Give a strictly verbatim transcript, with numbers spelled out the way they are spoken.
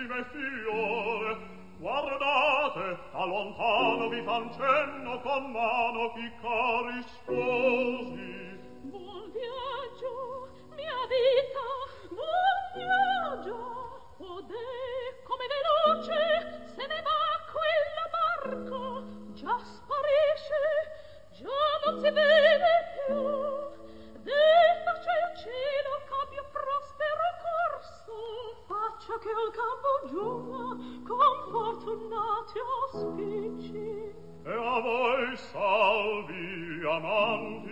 carissime figliore, guardate, da lontano vi fan cenno con mano i cari sposi. Buon viaggio, mia vita, buon viaggio. Odè, come veloce se ne va quella barca, già sparisce, già non si vede più. Detta c'è il cielo c'abbia prospero corso, faccia che al campo giunga con fortunati auspici. E a voi salvi, amanti,